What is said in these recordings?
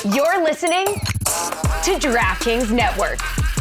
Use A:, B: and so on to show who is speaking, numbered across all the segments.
A: You're listening to DraftKings Network.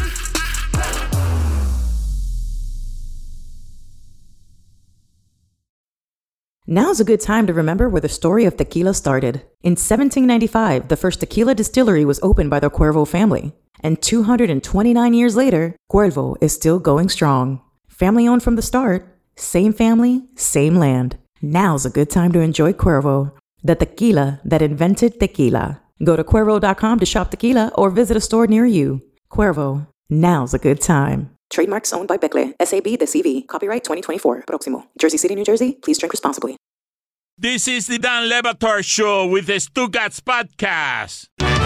B: Now's a good time to remember where the story of tequila started. In 1795, the first tequila distillery was opened by the Cuervo family. And 229 years later, Cuervo is still going strong. Family owned from the start, same family, same land. Now's a good time to enjoy Cuervo, the tequila that invented tequila. Go to Cuervo.com to shop tequila or visit a store near you. Cuervo, now's a good time. Trademarks owned by Becle, SAB the CV. Copyright 2024. Proximo. Jersey City, New Jersey. Please drink responsibly.
C: This is the Dan Le Batard Show with the Stugats Podcast.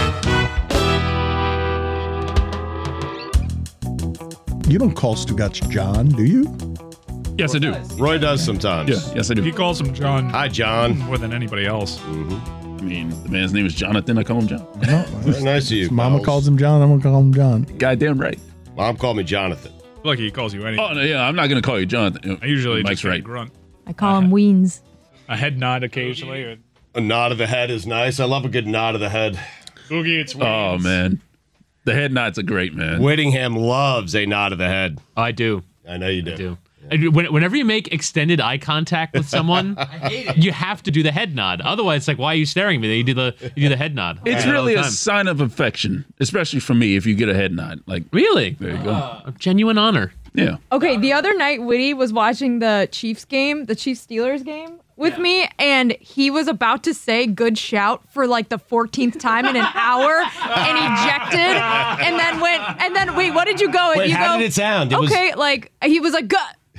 D: You don't call Stugats John, do you?
E: Yes, I do.
F: Roy does sometimes.
E: Yeah, yes, I do.
G: He calls him John.
F: Hi, John.
G: More than anybody else.
E: I mean, the man's name is Jonathan. I call him John.
D: No,
F: Very nice of you.
D: Mama
F: pals.
D: calls him John. I'm going to call him John.
E: Goddamn right.
F: Mom called me Jonathan.
G: Lucky he calls you anything.
E: Oh, no, yeah, I'm not going to call you Jonathan.
G: I usually
E: Mike's
G: just
E: right.
G: grunt.
H: I call him Weens.
G: A head nod occasionally. Or,
F: A nod of the head is nice. I love a good nod of the head.
G: Boogie, it's
E: Oh,
G: wings.
E: man. The head nods are great, man.
F: Whittingham loves a nod of the head.
I: I do.
F: I know you do.
I: I do. And whenever you make extended eye contact with someone, you have to do the head nod. Otherwise, it's like, why are you staring at me? You do the head nod.
E: It's
I: All
E: really
I: the
E: a
I: time.
E: sign of affection, especially for me if you get a head nod. Like,
I: Really?
E: there you go.
I: A genuine honor.
E: Yeah.
H: Okay, the other night, Whitty was watching the Chiefs game, the Chiefs-Steelers game with me, and he was about to say good shout for like the 14th time in an hour and ejected and then wait, what did you go?
F: Wait,
H: you
F: how
H: go,
F: did it sound? It
H: okay, like he was like,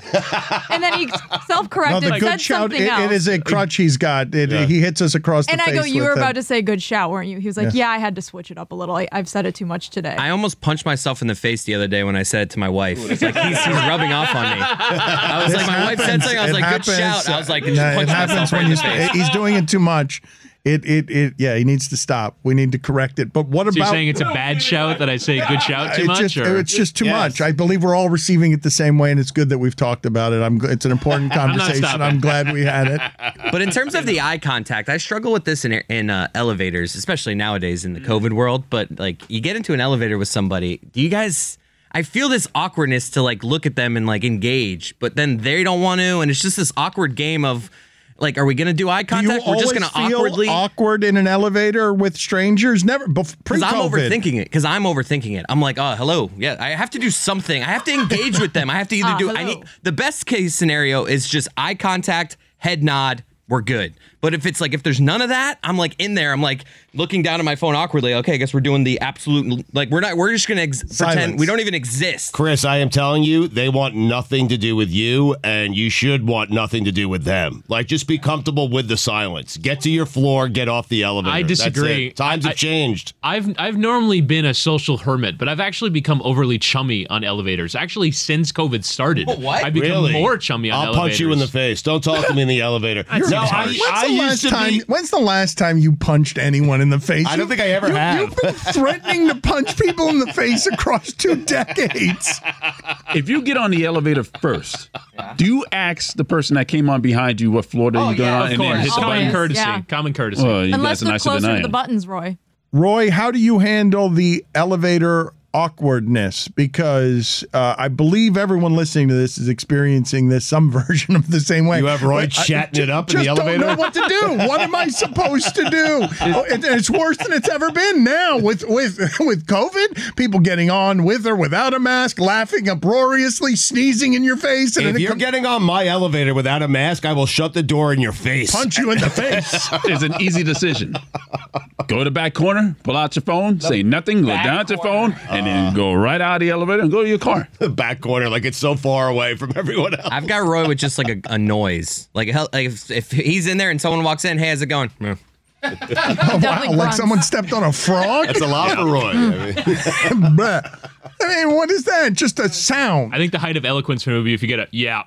H: and then he
D: No,
H: self-corrected,
D: the
H: said
D: good shout,
H: something else.
D: it is a crutch he's got. He hits us across the
H: And
D: face.
H: I go, you
D: with
H: were
D: it.
H: about to say good shout, weren't you? He was like, yeah, I had to switch it up a little. I've said it too much today.
I: I almost punched myself in the face the other day when I said it to my wife. It's like he's rubbing off on me. I was like, my wife said something. I was like, good shout. I was like, just
D: it
I: punch
D: happens
I: myself right
D: when
I: in the face.
D: he's doing it too much. Yeah, he needs to stop. We need to correct it. But what
I: So you're
D: about?
I: saying it's a bad shout that I say good shout too much?
D: It's just too
F: Yes.
D: much. I believe we're all receiving it the same way, and it's good that we've talked about it. It's an important conversation.
I: stopping.
D: I'm glad we had it.
I: But in terms of the eye contact, I struggle with this in elevators, especially nowadays in the COVID world. But like, you get into an elevator with somebody, do you guys? I feel this awkwardness to like look at them and like engage, but then they don't want to, and it's just this awkward game of like, are we gonna do eye contact?
D: Do you
I: We're just
D: always
I: gonna
D: feel
I: awkwardly.
D: awkward in an elevator with strangers? Never.
I: Because
D: Pre-COVID.
I: I'm overthinking it. I'm like, oh, hello. Yeah, I have to do something. I have to engage with them. I have to either do. I
H: hello.
I: need the best case scenario is just eye contact, head nod. We're good. But if it's like, if there's none of that, I'm like in there. I'm like looking down at my phone awkwardly. Okay, I guess we're doing the absolute. Like we're just gonna pretend we don't even exist.
F: Chris, I am telling you, they want nothing to do with you, and you should want nothing to do with them. Like, just be comfortable with the silence. Get to your floor, get off the elevator.
I: I disagree.
F: That's it. Times have changed.
I: I've normally been a social hermit, but I've actually become overly chummy on elevators. Actually, since COVID started, I've become
F: Really?
I: more chummy on
F: I'll
I: elevators.
F: punch you in the face. Don't talk to me in the elevator. No,
D: When's the last time you punched anyone in the face?
F: I don't think I ever have.
D: You've been threatening to punch people in the face across 2 decades.
E: If you get on the elevator first, do you ask the person that came on behind you what floor that you're going on
I: Of
E: and then
I: course.
E: hit the
I: Common
E: button?
I: courtesy.
H: Yeah.
I: Common courtesy.
E: Oh, you
H: Unless
E: guys are
H: they're
E: nicer than
H: closer
E: I
H: to the
E: am.
H: buttons, Roy.
D: Roy, how do you handle the elevator awkwardness? Because I believe everyone listening to this is experiencing this some version of the same way.
F: You have Roy
D: I
F: chatting it up in the
D: just
F: elevator?
D: don't know what to do. What am I supposed to do? It's worse than it's ever been now with COVID. People getting on with or without a mask, laughing uproariously, sneezing in your face, and
F: If
D: then
F: you're getting on my elevator without a mask, I will shut the door in your face.
D: punch you in the face.
E: It's an easy decision. Go to the back corner, pull out your phone, say nothing, go down to your phone, and then go right out of the elevator and go to your car.
F: The back corner, like it's so far away from everyone else.
I: I've got Roy with just like a noise. Like if he's in there and someone walks in, hey, how's it going? Yeah.
D: Oh, wow, like
H: grunts.
D: someone stepped on a frog.
F: That's a lot for Roy.
D: Bruh. I mean, what is that? Just a sound.
I: I think the height of eloquence for me would be if you get a yeah.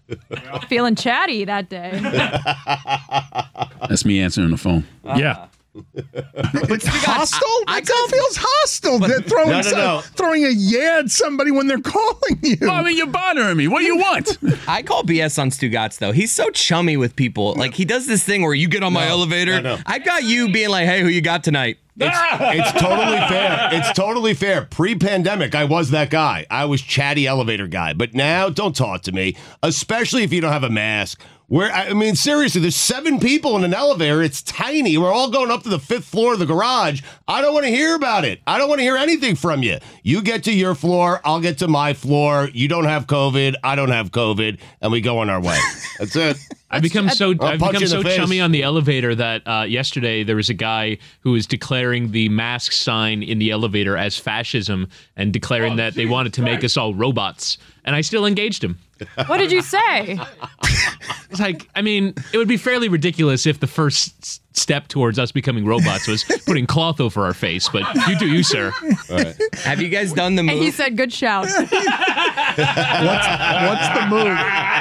H: Feeling chatty that day.
E: That's me answering the phone. Yeah.
D: It's hostile? That feels hostile. They're throwing a yeah at somebody when they're calling you.
E: Well, I mean, you're bothering me. What do you want?
I: I call BS on Stugatz, though. He's so chummy with people. Like, he does this thing where you get on my elevator.
F: No.
I: I got you being like, hey, who you got tonight?
F: It's totally fair. It's totally fair. Pre-pandemic, I was that guy. I was chatty elevator guy. But now, don't talk to me, especially if you don't have a mask. I mean, seriously, there's 7 people in an elevator. It's tiny. We're all going up to the 5th floor of the garage. I don't want to hear about it. I don't want to hear anything from you. You get to your floor. I'll get to my floor. You don't have COVID. I don't have COVID. And we go on our way. That's it.
J: I've become so chummy on the elevator that yesterday there was a guy who was declaring the mask sign in the elevator as fascism and declaring that they wanted to make us all robots. And I still engaged him.
H: What did you say?
J: It's like, I mean, it would be fairly ridiculous if the first step towards us becoming robots was putting cloth over our face, but you do you, sir.
F: All right.
I: Have you guys done the move?
H: And he said, good shout.
D: What's the move?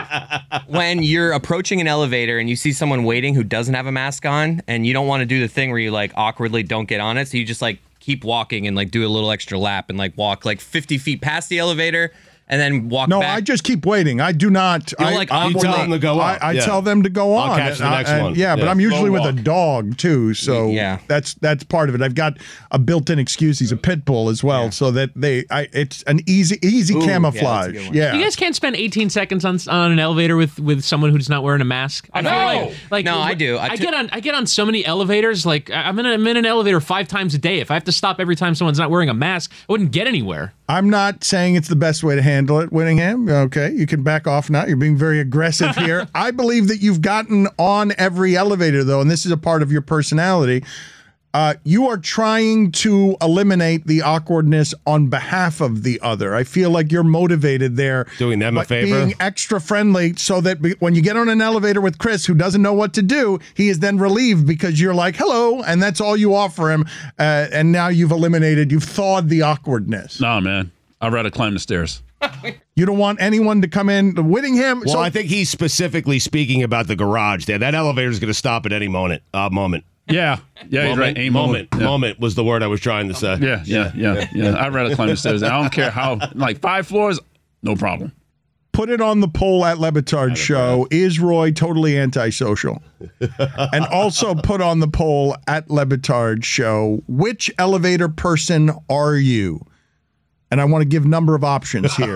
I: When you're approaching an elevator and you see someone waiting who doesn't have a mask on, and you don't want to do the thing where you like awkwardly don't get on it, so you just like keep walking and like do a little extra lap and like walk like 50 feet past the elevator and then walk back.
D: No, I just keep waiting. I do not.
I: You
F: tell them to go on.
D: I tell them to go on.
F: I'll catch the next one.
D: Yeah, but I'm usually with a dog too, so
I: Yeah.
D: that's part of it. I've got a built-in excuse. He's a pit bull as well, so that it's an easy camouflage.
I: good one.
D: Yeah.
J: You guys can't spend 18 seconds on an elevator with someone who's not wearing a mask. I feel like
I: No, I do.
J: I get on so many elevators. Like I'm in an elevator 5 times a day. If I have to stop every time someone's not wearing a mask, I wouldn't get anywhere.
D: I'm not saying it's the best way to handle it, Whittingham. Okay, you can back off now. You're being very aggressive here. I believe that you've gotten on every elevator, though, and this is a part of your personality. You are trying to eliminate the awkwardness on behalf of the other. I feel like you're motivated there.
F: Doing them a favor.
D: Being extra friendly so that when you get on an elevator with Chris, who doesn't know what to do, he is then relieved because you're like, hello, and that's all you offer him. And now you've thawed the awkwardness.
E: Nah, man. I'd rather climb the stairs.
D: You don't want anyone to come in. Whittingham.
F: Well, I think he's specifically speaking about the garage there. That elevator is going to stop at any moment.
E: Yeah, he's right. A moment. Yeah.
F: Moment was the word I was trying to say.
E: Yeah. I'd rather climb the stairs. I don't care how, like 5 floors, no problem.
D: Put it on the poll at Le Batard Show. Is Roy totally antisocial? And also put on the poll at Le Batard Show. Which elevator person are you? And I want to give a number of options here.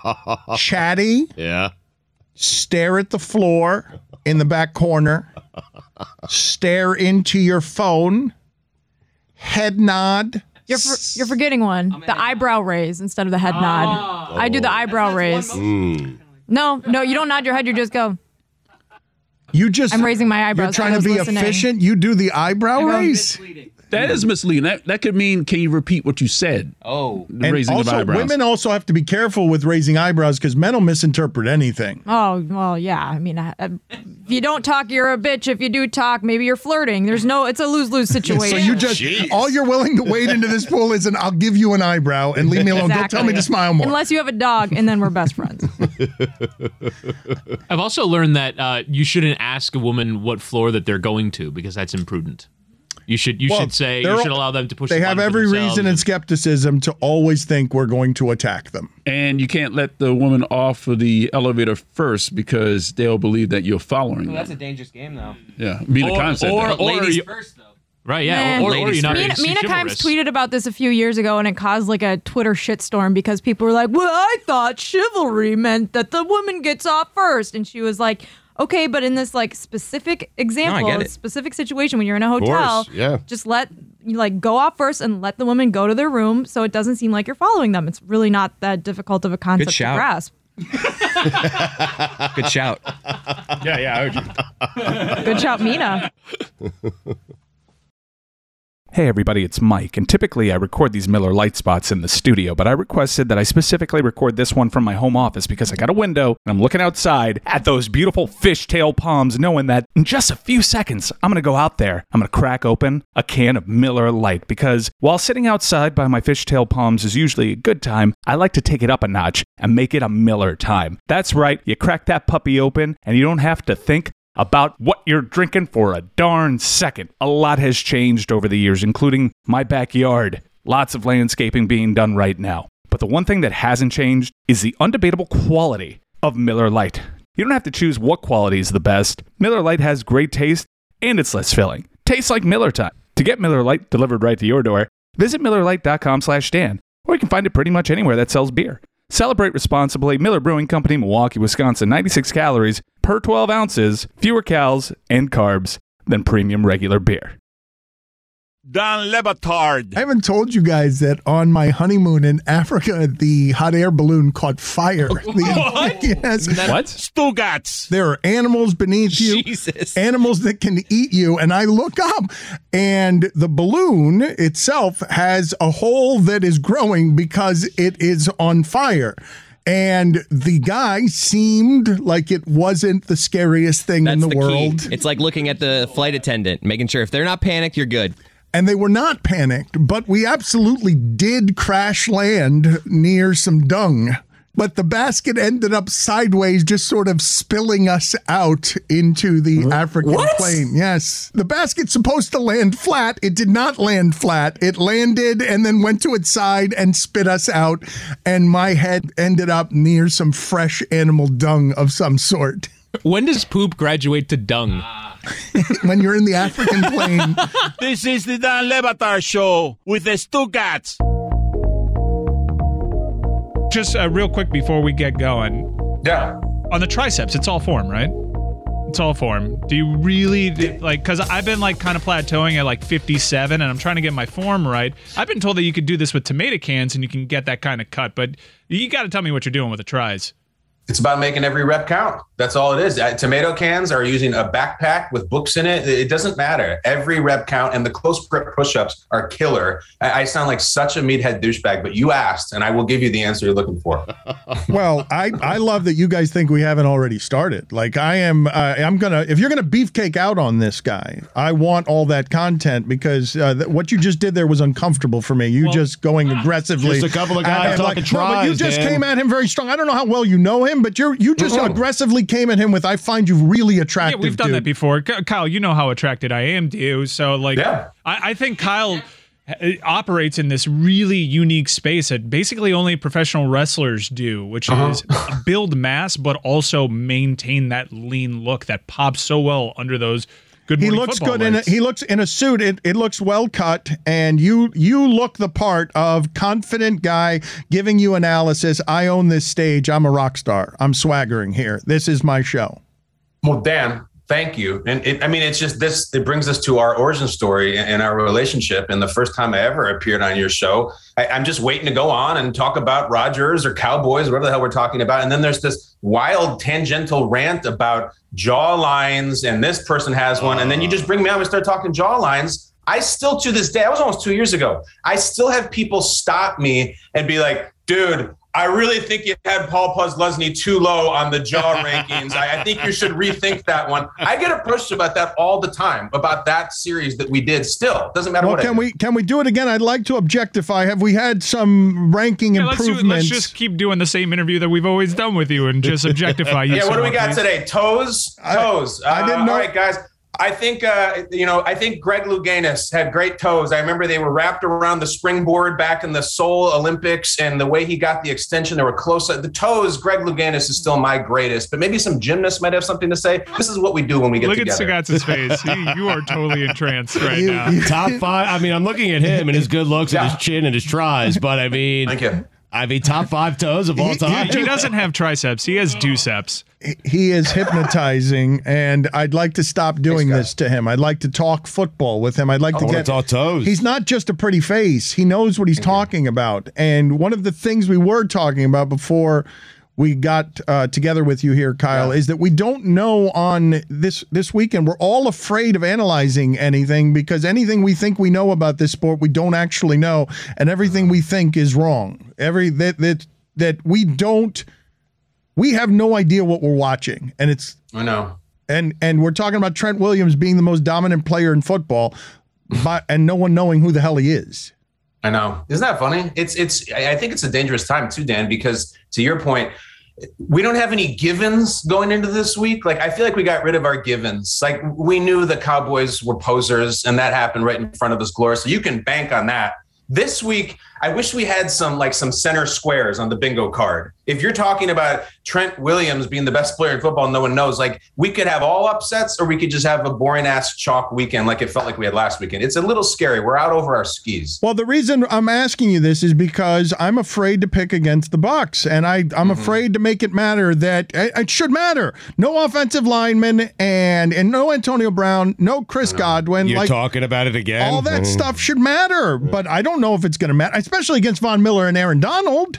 D: Chatty.
F: Yeah.
D: Stare at the floor in the back corner. Stare into your phone. Head nod.
H: You're forgetting one. The eyebrow raise instead of the head nod. I do the eyebrow raise. No, you don't nod your head. You just go. I'm raising my eyebrows.
D: You're trying to be efficient. You do the eyebrow raise.
E: That is misleading. That could mean, can you repeat what you said?
I: Oh.
E: Raising
D: also,
E: of eyebrows.
D: Women also have to be careful with raising eyebrows because men will misinterpret anything.
H: Oh, well, yeah. I mean, if you don't talk, you're a bitch. If you do talk, maybe you're flirting. It's a lose-lose situation.
D: So you all you're willing to wade into this pool is I'll give you an eyebrow and leave me alone.
H: Exactly.
D: Don't tell me to smile more.
H: Unless you have a dog, and then we're best friends.
J: I've also learned that you shouldn't ask a woman what floor that they're going to because that's imprudent. You should allow them to push.
D: They have every reason and skepticism to always think we're going to attack them.
E: And you can't let the woman off of the elevator first because they'll believe that you're following them.
I: That's a dangerous game, though.
E: Yeah, be the concept.
J: Or
I: ladies first, though.
J: Right, yeah. Or you're not
H: Mina Kimes tweeted about this a few years ago, and it caused like a Twitter shitstorm because people were like, well, I thought chivalry meant that the woman gets off first. And she was like, okay, but in this like specific example, specific situation when you're in a hotel, just go off first and let the woman go to their room so it doesn't seem like you're following them. It's really not that difficult of a concept to grasp.
I: Good shout.
E: Yeah, I heard you.
H: Good shout, Mina.
K: Hey everybody, it's Mike, and typically I record these Miller Lite spots in the studio, but I requested that I specifically record this one from my home office because I got a window and I'm looking outside at those beautiful fishtail palms, knowing that in just a few seconds, I'm going to go out there, I'm going to crack open a can of Miller Lite, because while sitting outside by my fishtail palms is usually a good time, I like to take it up a notch and make it a Miller time. That's right, you crack that puppy open and you don't have to think about what you're drinking for a darn second. A lot has changed over the years, including my backyard. Lots of landscaping being done right now. But the one thing that hasn't changed is the undebatable quality of Miller Lite. You don't have to choose what quality is the best. Miller Lite has great taste and it's less filling. Tastes like Miller time. To get Miller Lite delivered right to your door, visit MillerLite.com/Dan, or you can find it pretty much anywhere that sells beer. Celebrate responsibly. Miller Brewing Company, Milwaukee, Wisconsin. 96 calories per 12 ounces, fewer calories and carbs than premium regular beer.
C: Don Le Batard.
D: I haven't told you guys that on my honeymoon in Africa, the hot air balloon caught fire.
C: What?
D: Yes.
J: What?
C: Stugats.
D: There are animals beneath you,
I: Jesus.
D: animals that can eat you. And I look up, and the balloon itself has a hole that is growing because it is on fire. And the guy seemed like it wasn't the scariest thing in the world.
I: Key. It's like looking at the flight attendant, making sure if they're not panicked, you're good.
D: And they were not panicked, but we absolutely did crash land near some dung. But the basket ended up sideways, just sort of spilling us out into the African plain. Yes. The basket's supposed to land flat. It did not land flat. It landed and then went to its side and spit us out. And my head ended up near some fresh animal dung of some sort.
J: When does poop graduate to dung?
D: When you're in the African plain.
C: This is the Dan Le Batard Show with the Stugats.
G: Just real quick before we get going.
L: Yeah.
G: On the triceps, it's all form, right? It's all form. Do you really, because I've been kind of plateauing at 57 and I'm trying to get my form right. I've been told that you could do this with tomato cans and you can get that kind of cut, but you got to tell me what you're doing with the tris.
L: It's about making every rep count. That's all it is. Tomato cans are using a backpack with books in it. It doesn't matter. Every rep count, and the close grip push-ups are killer. I sound like such a meathead douchebag, but you asked, and I will give you the answer you're looking for.
D: Well, I love that you guys think we haven't already started. I'm gonna, if you're gonna beefcake out on this guy, I want all that content because what you just did there was uncomfortable for me. You just going aggressively.
F: Just a couple of guys talking tries,
D: but you just
F: Dan.
D: came at him very strong. I don't know how well you know him, but you just aggressively came at him with, I find you really attractive.
G: Yeah, we've done that before. Kyle, you know how attracted I am to you. So, I think Kyle operates in this really unique space that basically only professional wrestlers do, which is build mass, but also maintain that lean look that pops so well under those good morning
D: He looks
G: football
D: good
G: lights.
D: he looks in a suit. It looks well cut, and you look the part of confident guy giving you analysis. I own this stage. I'm a rock star. I'm swaggering here. This is my show.
L: Well, Dan, thank you. And it's just this, it brings us to our origin story and our relationship. And the first time I ever appeared on your show, I'm just waiting to go on and talk about Rodgers or Cowboys, whatever the hell we're talking about. And then there's this wild tangential rant about jaw lines, and this person has one. And then you just bring me on and start talking jaw lines. I still, to this day, that was almost 2 years ago, I still have people stop me and be like, dude, I really think you had Paul Posluszny too low on the jaw rankings. I think you should rethink that one. I get approached about that all the time, about that series that we did still. Doesn't matter what
D: Can we do it again? I'd like to objectify. Have we had some ranking improvements?
G: Let's just keep doing the same interview that we've always done with you and just objectify you.
L: Yeah, what do we got today? Toes? Toes.
D: I didn't know.
L: All right, guys. I think, I think Greg Louganis had great toes. I remember they were wrapped around the springboard back in the Seoul Olympics, and the way he got the extension, they were close. The toes, Greg Louganis is still my greatest, but maybe some gymnasts might have something to say. This is what we do when we get together.
G: Look at Sagatz's face. You are totally entranced right now.
F: Top five. I mean, I'm looking at him and his good looks and his chin and his tries, but I mean,
L: thank you.
F: Top five toes of all time.
G: He doesn't have triceps. He has duceps.
D: He is hypnotizing, and I'd like to stop doing this to him. I'd like to talk football with him. I'd like to
F: talk toes.
D: He's not just a pretty face. He knows what he's talking about. And one of the things we were talking about before we got together with you here, Kyle, is that we don't know on this weekend. We're all afraid of analyzing anything because anything we think we know about this sport, we don't actually know, and everything we think is wrong. We have no idea what we're watching, and it's
L: I know.
D: And we're talking about Trent Williams being the most dominant player in football, and no one knowing who the hell he is.
L: I know. Isn't that funny? I think it's a dangerous time too, Dan, because to your point, we don't have any givens going into this week. Like, I feel like we got rid of our givens. Like, we knew the Cowboys were posers, and that happened right in front of us, Gloria. So you can bank on that. This week, I wish we had some center squares on the bingo card. If you're talking about Trent Williams being the best player in football, no one knows. Like, we could have all upsets, or we could just have a boring ass chalk weekend like it felt like we had last weekend. It's a little scary. We're out over our skis.
D: Well, the reason I'm asking you this is because I'm afraid to pick against the Bucs, and I'm afraid to make it matter that it should matter. No offensive linemen and no Antonio Brown, no Chris Godwin.
F: You're talking about it again.
D: All that stuff should matter, but I don't know if it's going to matter, especially against Von Miller and Aaron Donald.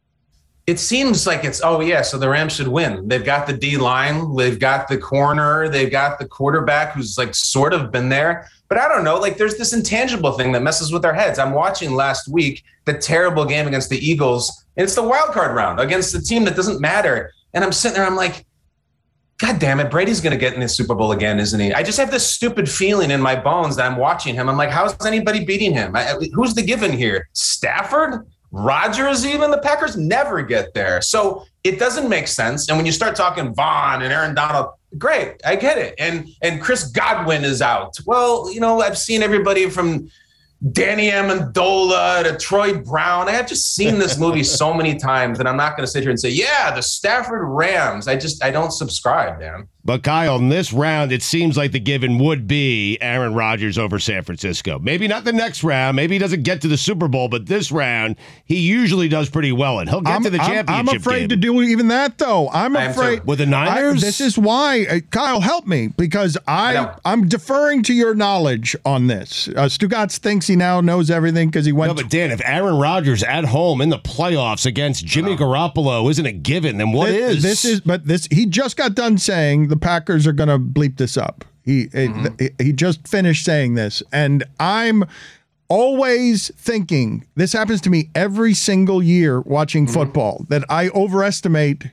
L: It seems like it's, so the Rams should win. They've got the D-line, they've got the corner, they've got the quarterback who's sort of been there. But I don't know, there's this intangible thing that messes with our heads. I'm watching last week the terrible game against the Eagles, and it's the wild card round against a team that doesn't matter. And I'm sitting there, I'm like, God damn it, Brady's going to get in the Super Bowl again, isn't he? I just have this stupid feeling in my bones that I'm watching him. I'm like, how's anybody beating him? Who's the given here? Stafford? Rodgers, even the Packers never get there. So it doesn't make sense. And when you start talking Vaughn and Aaron Donald, great, I get it. And Chris Godwin is out. Well, I've seen everybody from Danny Amendola to Troy Brown. I have just seen this movie so many times that I'm not going to sit here and say, the Stafford Rams. I don't subscribe, Dan.
F: But Kyle, in this round, it seems like the given would be Aaron Rodgers over San Francisco. Maybe not the next round. Maybe he doesn't get to the Super Bowl, but this round, he usually does pretty well, and he'll get to the championship
D: I'm afraid to do even that, though. I'm afraid.
F: With the Niners?
D: This is why, Kyle, help me, because I'm deferring to your knowledge on this. Stugatz thinks he now knows everything because he went.
F: No, but Dan, if Aaron Rodgers at home in the playoffs against Jimmy Garoppolo isn't a given, then what is?
D: He just got done saying the Packers are going to bleep this up. He just finished saying this, and I'm always thinking, this happens to me every single year watching football, that I underestimate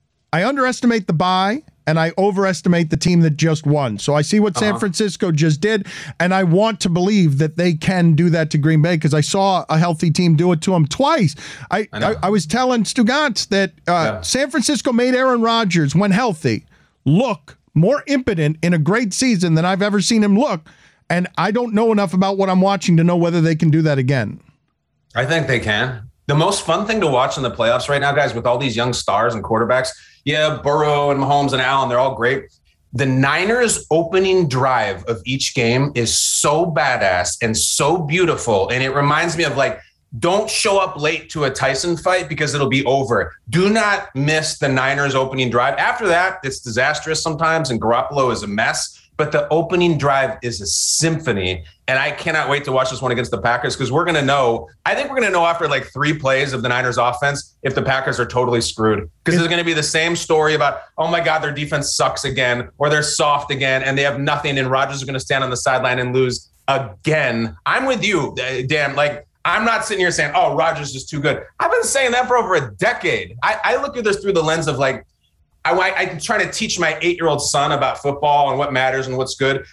D: the bye, and I overestimate the team that just won. So I see what San Francisco just did, and I want to believe that they can do that to Green Bay because I saw a healthy team do it to them twice. I was telling Stugatz that San Francisco made Aaron Rodgers, when healthy, look more impotent in a great season than I've ever seen him look, and I don't know enough about what I'm watching to know whether they can do that again.
L: I think they can. The most fun thing to watch in the playoffs right now, guys, with all these young stars and quarterbacks, Burrow and Mahomes and Allen, they're all great. The Niners' opening drive of each game is so badass and so beautiful, and it reminds me of don't show up late to a Tyson fight because it'll be over. Do not miss the Niners opening drive. After that, it's disastrous sometimes, and Garoppolo is a mess. But the opening drive is a symphony, and I cannot wait to watch this one against the Packers because we're going to know. I think we're going to know after 3 plays of the Niners offense if the Packers are totally screwed, because there's going to be the same story about, oh my God, their defense sucks again, or they're soft again, and they have nothing, and Rodgers is going to stand on the sideline and lose again. I'm with you, Dan. I'm not sitting here saying, oh, Rodgers is too good. I've been saying that for over a decade. I look at this through the lens of I'm trying to teach my 8-year-old son about football and what matters and what's good.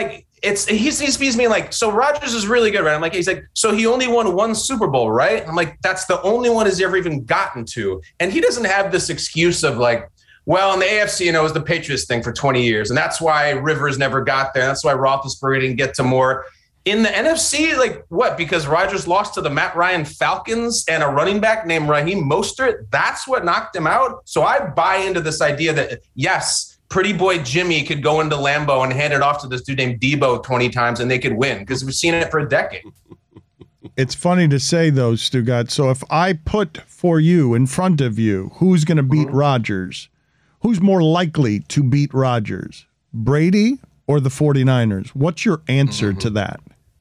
L: He sees me so Rodgers is really good, right? He's like, so he only won 1 Super Bowl, right? I'm like, that's the only one he's ever even gotten to. And he doesn't have this excuse of well, in the AFC, it was the Patriots thing for 20 years. And that's why Rivers never got there. That's why Roethlisberger didn't get to more. In the NFC, what? Because Rodgers lost to the Matt Ryan Falcons and a running back named Raheem Mostert? That's what knocked him out? So I buy into this idea that, yes, pretty boy Jimmy could go into Lambeau and hand it off to this dude named Debo 20 times and they could win, because we've seen it for a decade.
D: It's funny to say, though, Stugatz. So if I put for you, in front of you, who's going to beat Rodgers, who's more likely to beat Rodgers, Brady or the 49ers? What's your answer to that?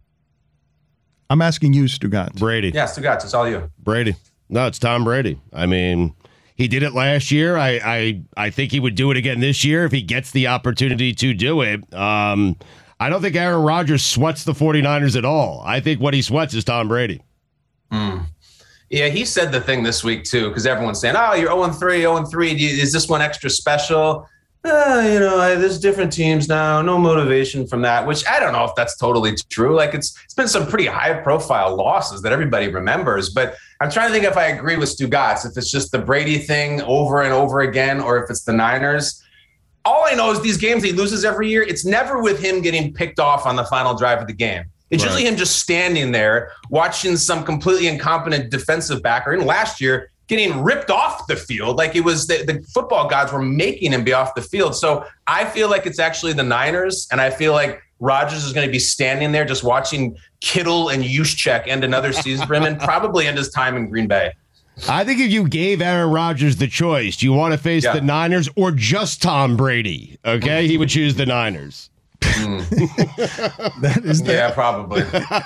D: I'm asking you, Stugatz.
F: Brady.
L: Yeah, Stugatz, it's all you.
F: Brady. No, it's Tom Brady. I mean, he did it last year. I think he would do it again this year if he gets the opportunity to do it. I don't think Aaron Rodgers sweats the 49ers at all. I think what he sweats is Tom Brady.
L: Yeah, he said the thing this week, too, because everyone's saying, oh, you're 0-3, 0-3. Is this one extra special? there's different teams now, no motivation from that, which I don't know if that's totally true. Like it's been some pretty high profile losses that everybody remembers, but I'm trying to think if I agree with Stugotz, if it's just the Brady thing over and over again, or if it's the Niners. All I know is these games he loses every year, it's never with him getting picked off on the final drive of the game. It's usually him just standing there watching some completely incompetent defensive backer. And last year, getting ripped off the field. Like it was the football gods were making him be off the field. So I feel like it's actually the Niners. And I feel like Rodgers is going to be standing there just watching Kittle and Juszczyk end another season for him and probably end his time in Green Bay.
F: I think if you gave Aaron Rodgers the choice, do you want to face the Niners or just Tom Brady? Okay, he would choose the Niners.
D: That is
L: probably.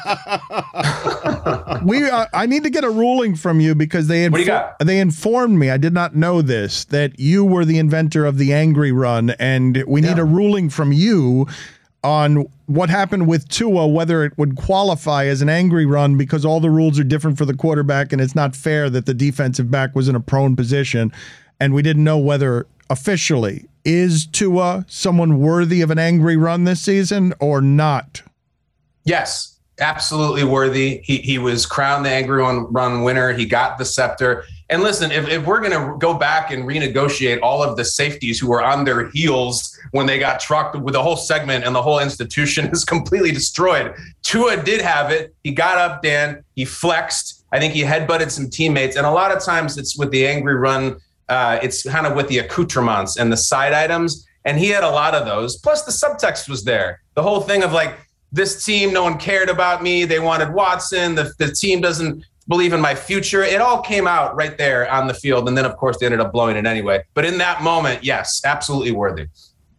D: I need to get a ruling from you because they informed me, I did not know this, that you were the inventor of the Angry Run, and we need a ruling from you on what happened with Tua, whether it would qualify as an angry run because all the rules are different for the quarterback and it's not fair that the defensive back was in a prone position, and we didn't know whether officially is Tua someone worthy of an angry run this season or not?
L: Yes, absolutely worthy. He was crowned the angry run winner. He got the scepter. And listen, if we're going to go back and renegotiate all of the safeties who were on their heels when they got trucked with the whole segment and the whole institution is completely destroyed. Tua did have it. He got up, Dan. He flexed. I think he headbutted some teammates. And a lot of times it's with the angry run. It's kind of with the accoutrements and the side items. And he had a lot of those. Plus the subtext was there. The whole thing of like, this team, no one cared about me. They wanted Watson. The team doesn't believe in my future. It all came out right there on the field. And then, of course, they ended up blowing it anyway. But in that moment, yes, absolutely worthy.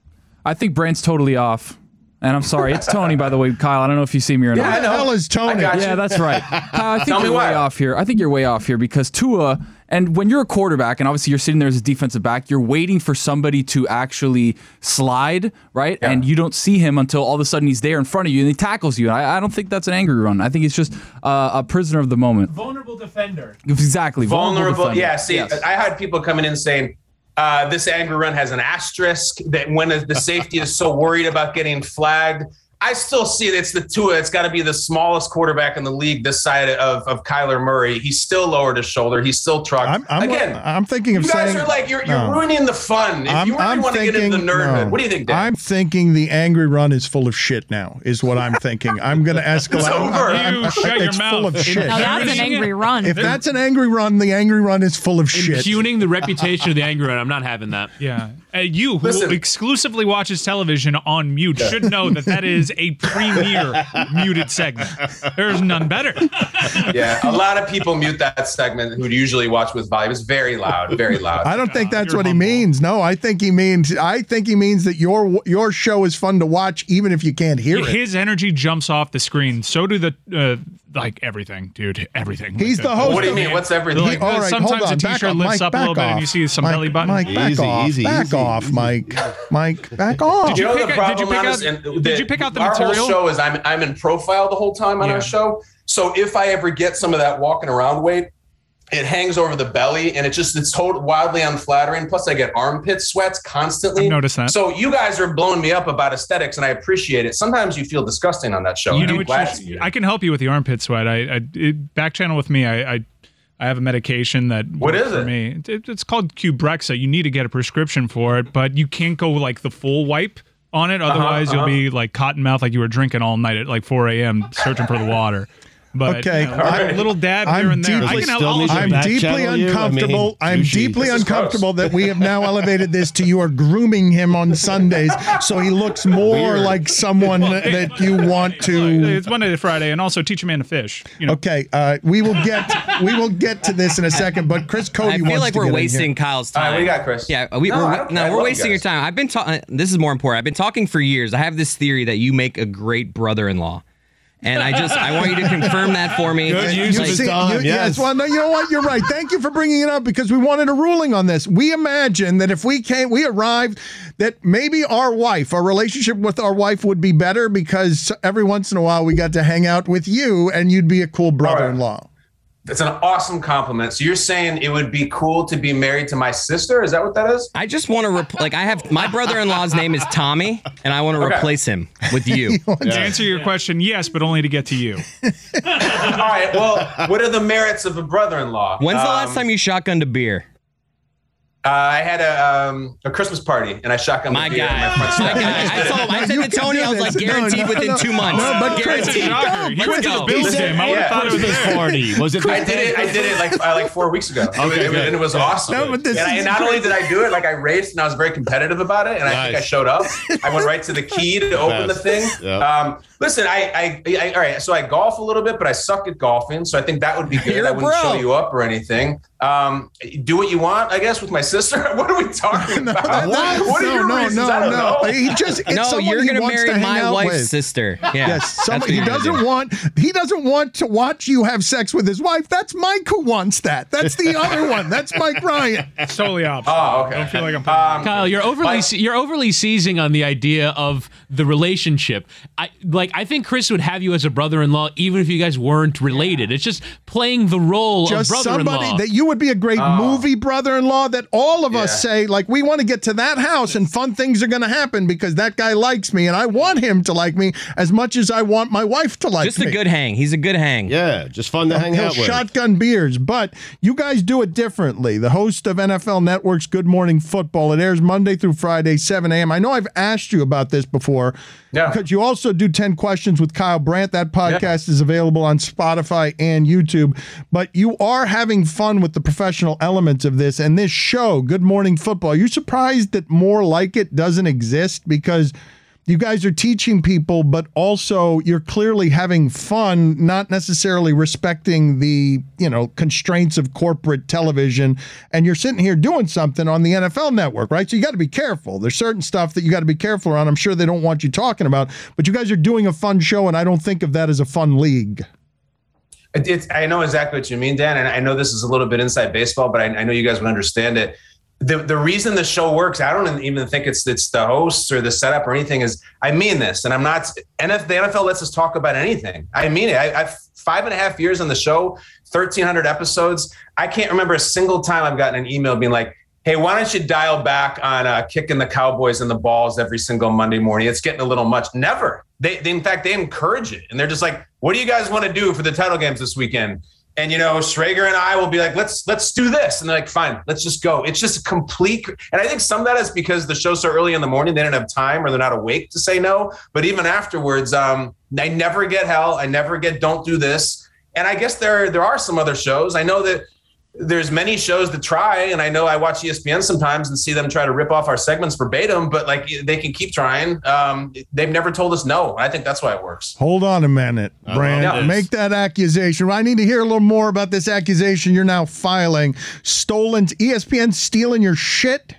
M: I think Brandt's totally off. And I'm sorry. It's Tony, by the way, Kyle. I don't know if you see me or not.
D: Yeah, I know. Who the hell is Tony?
M: Yeah, that's right. Kyle, I think you're way off here. I think you're way off here because Tua, and when you're a quarterback, and obviously you're sitting there as a defensive back, you're waiting for somebody to actually slide, right? Yeah. And you don't see him until all of a sudden he's there in front of you and he tackles you. And I don't think that's an angry run. I think he's just a prisoner of the moment.
G: Vulnerable defender.
M: Exactly.
L: Vulnerable. Yeah, see, yes. I had people coming in saying, this angry run has an asterisk, that when the safety is so worried about getting flagged. I still see it's the Tua. It's got to be the smallest quarterback in the league this side of Kyler Murray. He's still lowered his shoulder. He's still trucked.
D: I'm thinking of saying...
L: You guys are like, you're ruining the fun. If you really want to get into the nerdhood, what do you think, Dan?
D: I'm thinking the angry run is full of shit now, is what I'm thinking. I'm going to escalate.
L: It's over.
G: You shut your mouth.
D: Full of shit.
H: Now that's an angry run.
D: If that's an angry run, the angry run is full of shit.
J: Impugning the reputation of the angry run. I'm not having that.
G: Yeah. You, who exclusively watches television on mute, should know that is a premier muted segment. There's none better.
L: Yeah, a lot of people mute that segment who usually watch with volume. It's very loud, very loud.
D: I don't think that's what he means. No, I think he means that your show is fun to watch even if you can't hear it.
G: His energy jumps off the screen. So do the like everything, dude. Everything.
D: He's the host.
L: What do you mean? What's everything?
G: Like,
D: all right,
G: sometimes
D: hold on.
G: a t-shirt lifts up a little bit and you see some belly button.
D: Mike, back off, Mike. Mike, back off.
L: Did you pick out the material? Our whole show is I'm in profile the whole time on our show. So if I ever get some of that walking around weight, it hangs over the belly and it's totally wildly unflattering. Plus I get armpit sweats constantly.
G: I've noticed that.
L: So you guys are blowing me up about aesthetics and I appreciate it. Sometimes you feel disgusting on that show.
G: I can help you with the armpit sweat. Back channel with me. I have a medication that
L: what is
G: for
L: it?
G: Me. It's called Qbrexza. You need to get a prescription for it, but you can't go like the full wipe on it. Otherwise you'll be like cotton mouth, like you were drinking all night at like 4 a.m. searching for the water. But
D: okay,
G: a little dab here and there.
D: I'm deeply uncomfortable. I'm deeply uncomfortable that we have now elevated this to you are grooming him on Sundays, so he looks more like someone that you want to.
G: It's Monday to Friday, and also teach a man to fish.
D: Okay, we will get to this in a second. But Chris Cody,
I: I feel like we're wasting Kyle's time.
L: What do you got, Chris?
I: Yeah, we're wasting your time. I've been talking. This is more important. I've been talking for years. I have this theory that you make a great brother-in-law. And I want you to confirm that for me.
F: Good use of his time.
D: Yes. Well, no, you know what? You're right. Thank you for bringing it up because we wanted a ruling on this. We imagine that if we arrived, that maybe our relationship with our wife would be better because every once in a while we got to hang out with you and you'd be a cool brother-in-law.
L: That's an awesome compliment. So you're saying it would be cool to be married to my sister? Is that what that is?
I: I just want to I have my brother-in-law's name is Tommy, and I want to replace him with you.
G: To answer your question, yes, but only to get to you.
L: All right. Well, what are the merits of a brother-in-law?
I: When's the last time you shotgunned a beer?
L: I had a Christmas party and I shotgunned
I: my
L: beer.
I: guy. I said to Tony, I was like, guaranteed within 2 months.
G: No, but
I: guaranteed.
G: Let's go. Bill's game. I would have thought it was this party.
F: Was it?
L: I did it like 4 weeks ago. And it was awesome. No, but and not only did I do it, like I raced and I was very competitive about it. And I think I showed up. I went right to the key to open the thing. Yep. Listen, I all right. So I golf a little bit, but I suck at golfing. So I think that would be good. I wouldn't show you up or anything. Do what you want, I guess, with my sister. What are we talking about? What are your reasons? I don't know.
D: He just
I: you're gonna marry my wife's
D: with.
I: Sister. Yeah.
D: Yes, he doesn't want to watch you have sex with his wife. That's Mike who wants that. That's the other one. That's Mike Bryant.
G: It's totally opposite.
L: Oh, okay.
G: I don't feel like I'm
J: Kyle, you're overly seizing on the idea of the relationship. I think Chris would have you as a brother-in-law even if you guys weren't related. It's just playing the role of brother-in-law.
D: Somebody that you would be a great movie brother-in-law that all of us say, like, we want to get to that house and fun things are going to happen because that guy likes me and I want him to like me as much as I want my wife to like me.
I: Just a good hang. He's a good hang.
F: Yeah, just fun to hang out with.
D: Shotgun beers, but you guys do it differently. The host of NFL Network's Good Morning Football, it airs Monday through Friday, 7 a.m. I know I've asked you about this before because you also do 10 Questions with Kyle Brandt. That podcast is available on Spotify and YouTube, but you are having fun with the professional elements of this and this show, Good Morning Football. You're surprised that more like it doesn't exist because you guys are teaching people, but also you're clearly having fun, not necessarily respecting the, constraints of corporate television. And you're sitting here doing something on the NFL Network, right? So you got to be careful. There's certain stuff that you got to be careful around. I'm sure they don't want you talking about, but you guys are doing a fun show, and I don't think of that as a fun league.
L: I know exactly what you mean, Dan, and I know this is a little bit inside baseball, but I know you guys would understand it. The reason the show works, I don't even think it's the hosts or the setup or anything, is I mean this, and I'm not. The NFL lets us talk about anything. I mean it. I've 5.5 years on the show, 1,300 episodes. I can't remember a single time I've gotten an email being like, hey, why don't you dial back on kicking the Cowboys in the balls every single Monday morning? It's getting a little much. Never. They in fact, they encourage it. And they're just like, what do you guys want to do for the title games this weekend? And, Schrager and I will be like, let's do this. And they're like, fine, let's just go. It's just a complete. And I think some of that is because the show's so early in the morning, they don't have time or they're not awake to say no. But even afterwards, I never get hell. I never get don't do this. And I guess there are some other shows. I know that there's many shows that try, and I know I watch ESPN sometimes and see them try to rip off our segments verbatim, but like they can keep trying. They've never told us no. I think that's why it works.
D: Hold on a minute, Brand. Make that accusation. I need to hear a little more about this accusation you're now filing. ESPN stealing your shit?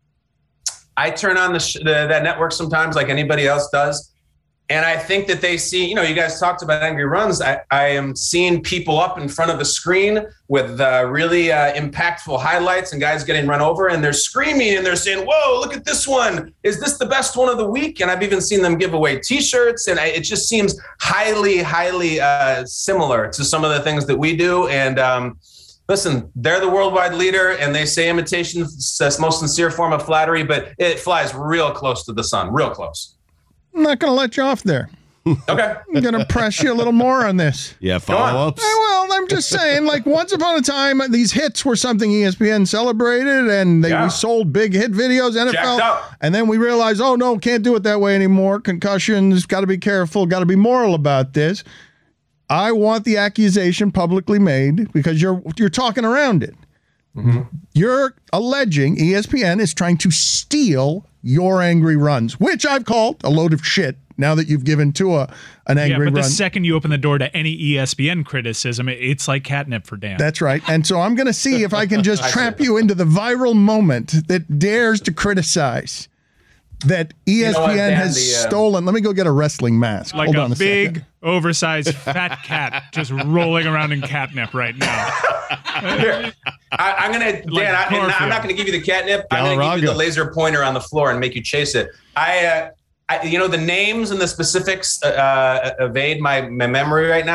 L: I turn on that network sometimes like anybody else does. And I think that they see, you guys talked about Angry Runs. I am seeing people up in front of the screen with really impactful highlights and guys getting run over, and they're screaming and they're saying, whoa, look at this one. Is this the best one of the week? And I've even seen them give away T-shirts, and it just seems highly, highly similar to some of the things that we do. And listen, they're the worldwide leader, and they say imitation is the most sincere form of flattery, but it flies real close to the sun, real close.
D: I'm not going to let you off there.
L: Okay.
D: I'm going to press you a little more on this.
F: Yeah, follow-ups.
D: Well, I'm just saying, like, once upon a time, these hits were something ESPN celebrated, and we sold big hit videos, NFL. And then we realized, oh, no, can't do it that way anymore. Concussions, got to be careful, got to be moral about this. I want the accusation publicly made because you're talking around it. Mm-hmm. You're alleging ESPN is trying to steal your Angry Runs, which I've called a load of shit now that you've given Tua an Angry Run.
G: But the second you open the door to any ESPN criticism, it's like catnip for Dan.
D: That's right. And so I'm going to see if I can just trap you into the viral moment that dares to criticize that ESPN has stolen. Let me go get a wrestling mask.
G: Like a big, oversized, fat cat just rolling around in catnip right now.
L: Here, I'm going to, Dan, I'm not going to give you the catnip. I'm going to give you the laser pointer on the floor and make you chase it. The names and the specifics evade my memory right now.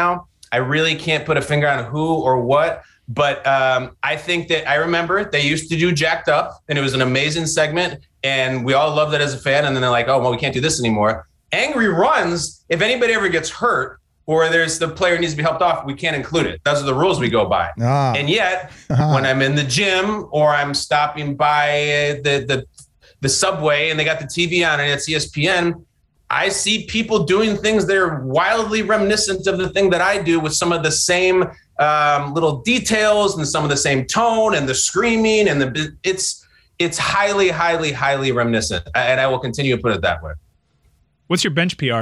L: I really can't put a finger on who or what, but I think that I remember they used to do Jacked Up, and it was an amazing segment, and we all loved it as a fan. And then they're like, oh, well, we can't do this anymore. Angry Runs, if anybody ever gets hurt or there's the player needs to be helped off, we can't include it. Those are the rules we go by. And yet, when I'm in the gym or I'm stopping by the subway and they got the TV on and it's ESPN, I see people doing things that are wildly reminiscent of the thing that I do, with some of the same little details and some of the same tone and the screaming and it's highly, highly, highly reminiscent. And I will continue to put it that way.
G: What's your bench PR?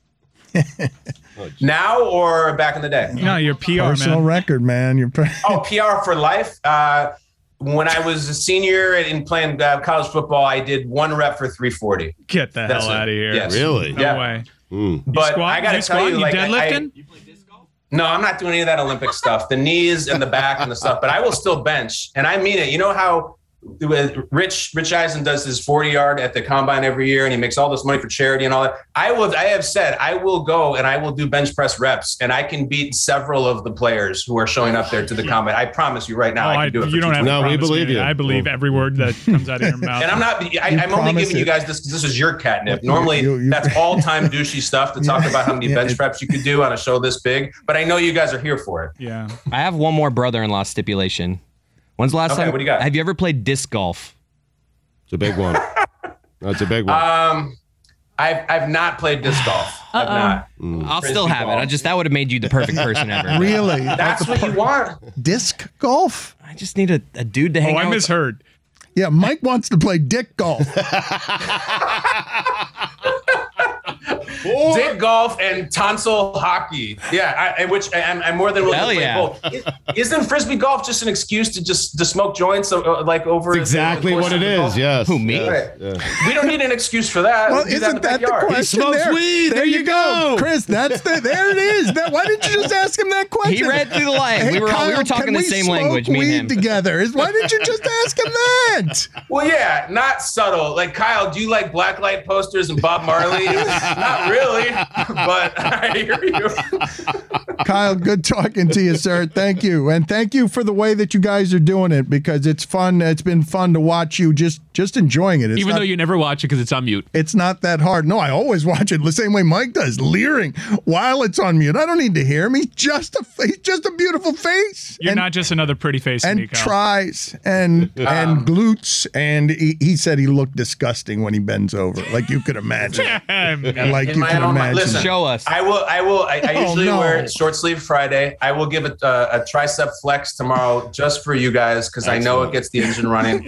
L: Now or back in the day?
G: No, your PR,
D: personal record, man.
L: Oh, PR for life. When I was a senior and playing college football, I did 1 rep for 340.
G: Get the hell out of here!
L: Yes.
F: Really?
G: No way.
L: But I got to tell you, like,
G: deadlifting?
L: No, I'm not doing any of that Olympic stuff. The knees and the back and the stuff. But I will still bench, and I mean it. You know how Rich Eisen does his 40-yard at the combine every year, and he makes all this money for charity and all that. I have said I will go and I will do bench press reps, and I can beat several of the players who are showing up there to the combine. I promise you right now, I can do it.
G: You don't have to
F: we believe you.
G: I believe every word that comes out of your mouth.
L: And I'm not. I'm only giving you guys this because this is your catnip. Normally, that's all-time douchey stuff to talk about how many bench reps you could do on a show this big. But I know you guys are here for it.
G: Yeah.
I: I have one more brother-in-law stipulation. When's the last time?
L: What do you got?
I: Have you ever played disc golf?
F: It's a big one. That's a big one.
L: I've not played disc golf. I've not.
I: I'll still have it. That would have made you the perfect person ever.
D: Really?
L: That's what you want.
D: Disc golf?
I: I just need a dude to hang out.
G: I misheard.
D: Yeah, Mike wants to play dick golf.
L: Dick golf and tonsil hockey. Yeah, I'm more than willing to play both. Isn't frisbee golf just an excuse to smoke joints like over?
F: That's exactly what it is. Yes.
I: Who, me?
L: Right. Yeah. We don't need an excuse for that.
D: Well, isn't that the question?
F: He smokes weed. There you go,
D: Chris. There it is. Why didn't you just ask him that question?
I: He read through the line.
D: Hey,
I: we were
D: Kyle,
I: talking the same language.
D: Can we
I: me
D: smoke
I: and
D: weed
I: him
D: together? Why didn't you just ask him that?
L: Well, yeah, not subtle. Like, Kyle, do you like blacklight posters and Bob Marley? Not really, but I hear you.
D: Kyle, good talking to you, sir. Thank you. And thank you for the way that you guys are doing it, because it's fun. It's been fun to watch you just enjoying it.
J: Even though you never watch it because it's on mute.
D: It's not that hard. No, I always watch it the same way Mike does, leering while it's on mute. I don't need to hear him. He's just a beautiful face.
G: You're not just another pretty face.
D: And tries and glutes. And he said he looked disgusting when he bends over, like you could imagine.
L: Listen,
I: show us.
L: I usually wear short sleeve Friday. I will give it a tricep flex tomorrow just for you guys, because I know it gets the engine running.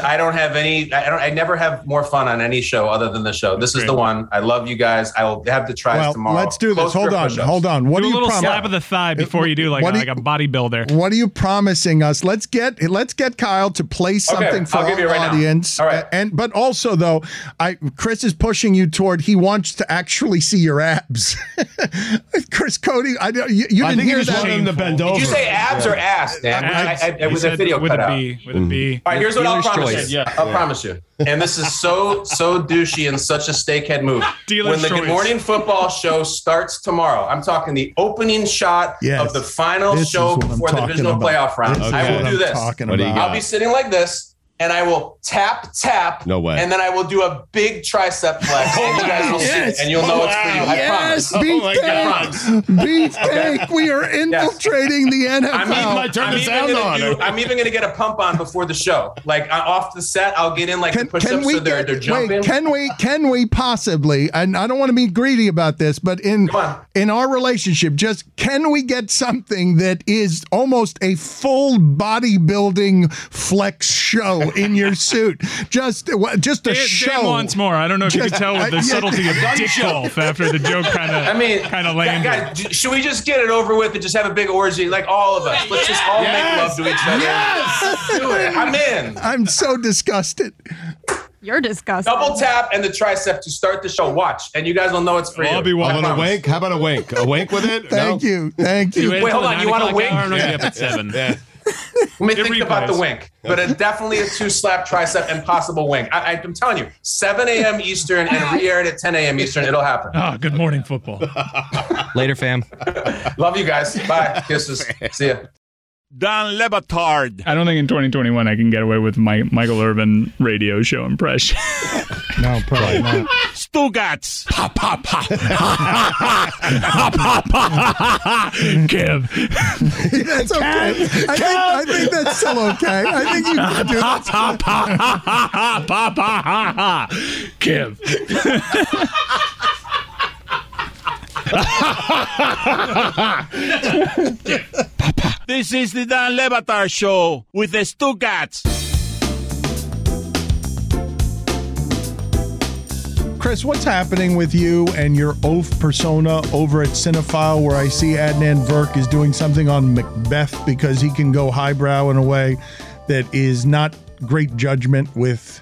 L: I never have more fun on any show other than the show. This is the one. I love you guys. I will have the tries tomorrow.
D: Let's do this. Hold on. What
G: do you
D: promise?
G: A little slap of the thigh before you do like a bodybuilder.
D: What are you promising us? Let's get Kyle to play something for our audience.
L: All right.
D: But also though, Chris is pushing you toward. He wants to actually see your abs. Chris Cody, you didn't hear that.
L: Did you say abs or ass, Dan? With a video cut out.
G: With a B.
L: All right, here's what I'll promise you. I'll promise you. And this is so douchey and such a steakhead move. When the Good Morning Football show starts tomorrow, I'm talking the opening shot of the final show before the divisional playoff round. I will do this. I'll be sitting like this, and I will tap.
F: No way.
L: And then I will do a big tricep flex, and you guys will see it, and you'll know it's for you. I promise.
D: Beefcake. We are infiltrating the NFL.
L: I'm even going to get a pump on before the show. Like off the set, I'll get in like the push-ups so they're jumping.
D: Can we possibly, and I don't want to be greedy about this, but in our relationship, can we get something that is almost a full bodybuilding flex show in your suit? Just a show.
G: Dan wants more. I don't know if you can tell with the subtlety of dick golf after the joke kind of landed.
L: Guys, should we just get it over with and just have a big orgy, like all of us? Let's just all make love to each other.
D: Yes,
L: do it. I'm in.
D: I'm so disgusted.
H: You're disgusting.
L: Double tap and the tricep to start the show. Watch, and you guys will know it's for you.
G: I'll be watching.
F: A wink? How about a wink? A wink with it?
D: Thank you.
L: Wait, hold on. You want a wink?
J: I'll be up at 7.
L: Let me think about the wink, but definitely a 2-slap tricep impossible wink. I'm telling you, 7 a.m. Eastern and re-aired at 10 a.m. Eastern. It'll happen.
G: Oh, good morning, football.
I: Later, fam.
L: Love you guys. Bye. Kisses. See ya.
C: Dan Le Batard.
G: I don't think in 2021 I can get away with my Michael Irvin radio show impression.
D: No, probably not.
C: Stugats.
G: Pa, pa, pa. Pa, pa, pa. Kev.
D: That's okay. I think that's still okay. I think you can do that.
G: Pa, pa, pa, pa, pa, Kev.
C: This is the Dan Le Batard Show with the Stugats.
D: Chris, what's happening with you and your oaf persona over at Cinephile, where I see Adnan Virk is doing something on Macbeth because he can go highbrow in a way that is not great judgment with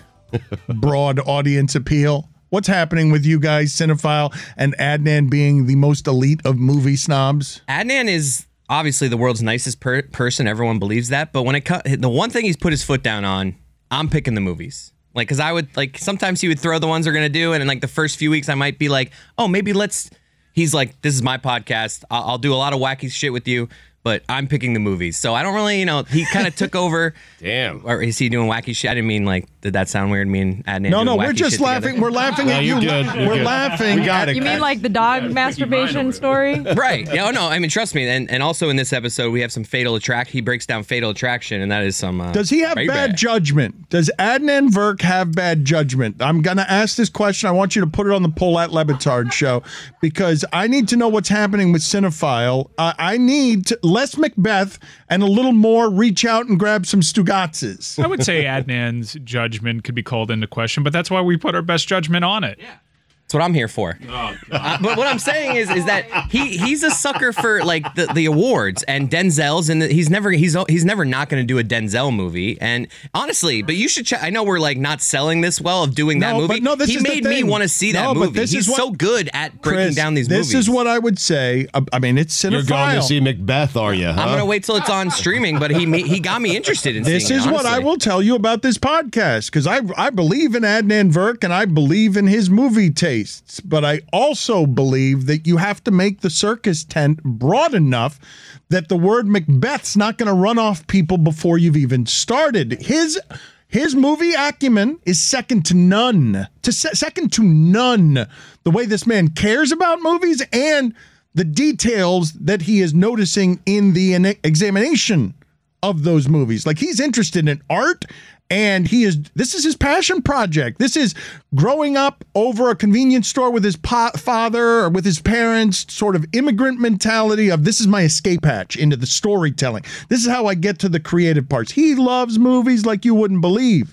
D: broad audience appeal? What's happening with you guys, Cinephile, and Adnan being the most elite of movie snobs?
I: Adnan is obviously the world's nicest person. Everyone believes that. But when the one thing he's put his foot down on, I'm picking the movies. Like, because I would, like, sometimes he would throw the ones we're going to do. And in, like, the first few weeks, I might be like, oh, maybe he's like, this is my podcast. I'll do a lot of wacky shit with you. But I'm picking the movies. So I don't really, he kind of took over.
F: Damn.
I: Or is he doing wacky shit? I didn't mean, did that sound weird? Me and Adnan
D: No,
I: doing
D: we're
I: wacky
D: just
I: shit
D: laughing.
I: together?
D: We're laughing at you. We're laughing.
H: You mean like the dog masturbation story?
I: Right. Yeah, no, I mean, trust me. And also in this episode, we have some Fatal Attraction. He breaks down Fatal Attraction, and that is some...
D: Does he have bad judgment? Does Adnan Virk have bad judgment? I'm going to ask this question. I want you to put it on the poll at Le Batard Show, because I need to know what's happening with Cinephile. I need less Macbeth and a little more reach out and grab some Stugatzes.
G: I would say Adnan's judgment could be called into question, but that's why we put our best judgment on it. Yeah.
I: That's what I'm here for. But what I'm saying is that he's a sucker for like the awards and Denzel's, and he's never not going to do a Denzel movie. And honestly, but you should check. I know we're like not selling this well of doing that movie.
D: This
I: he
D: is
I: made me want to see that movie. He's so good at breaking down these movies.
D: This is what I would say. I mean, it's Cinephile.
F: You're going to see Macbeth, are you? Huh?
I: I'm going to wait till it's on streaming, but he got me interested in
D: this.
I: Seeing
D: This
I: it,
D: is what I will tell you about this podcast, because I believe in Adnan Virk and I believe in his movie tastes, but I also believe that you have to make the circus tent broad enough that the word Macbeth's not going to run off people before you've even started. His movie acumen is second to none. Second to none. The way this man cares about movies and the details that he is noticing in the examination of those movies. Like, he's interested in art, and this is his passion project. This is growing up over a convenience store with his father or with his parents, sort of immigrant mentality of, this is my escape hatch into the storytelling. This is how I get to the creative parts. He loves movies like you wouldn't believe.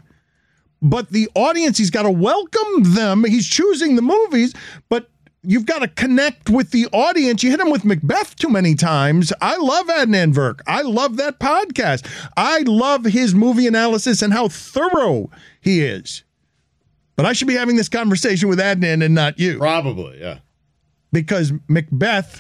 D: But the audience, he's got to welcome them. He's choosing the movies, but you've got to connect with the audience. You hit him with Macbeth too many times. I love Adnan Virk. I love that podcast. I love his movie analysis and how thorough he is. But I should be having this conversation with Adnan and not you.
F: Probably, yeah.
D: Because Macbeth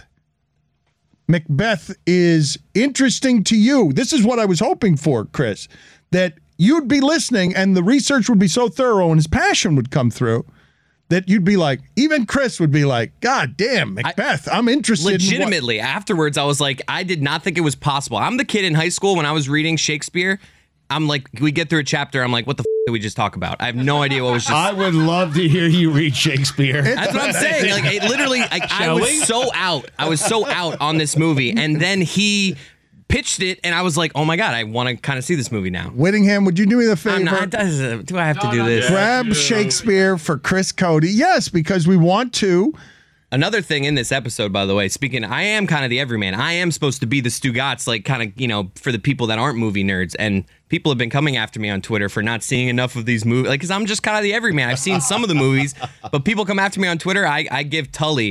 D: is interesting to you. This is what I was hoping for, Chris, that you'd be listening and the research would be so thorough and his passion would come through that you'd be like, even Chris would be like, God damn, Macbeth, I'm interested.
I: Legitimately, afterwards, I was like, I did not think it was possible. I'm the kid in high school when I was reading Shakespeare. I'm like, we get through a chapter, I'm like, what the did we just talk about? I have no idea what was just.
F: I would love to hear you read Shakespeare.
I: That's what I'm saying. Like, it literally, I was so out. I was so out on this movie, and then he pitched it, and I was like, oh my God, I want to kind of see this movie now.
D: Whittingham, would you do me the favor?
I: Do I have to do this?
D: Grab Shakespeare for Chris Cody. Yes, because we want to.
I: Another thing in this episode, by the way, speaking, I am kind of the everyman. I am supposed to be the Stugatz, like kind of, for the people that aren't movie nerds. And people have been coming after me on Twitter for not seeing enough of these movies. Like, because I'm just kind of the everyman. I've seen some of the movies, but people come after me on Twitter. I give Tully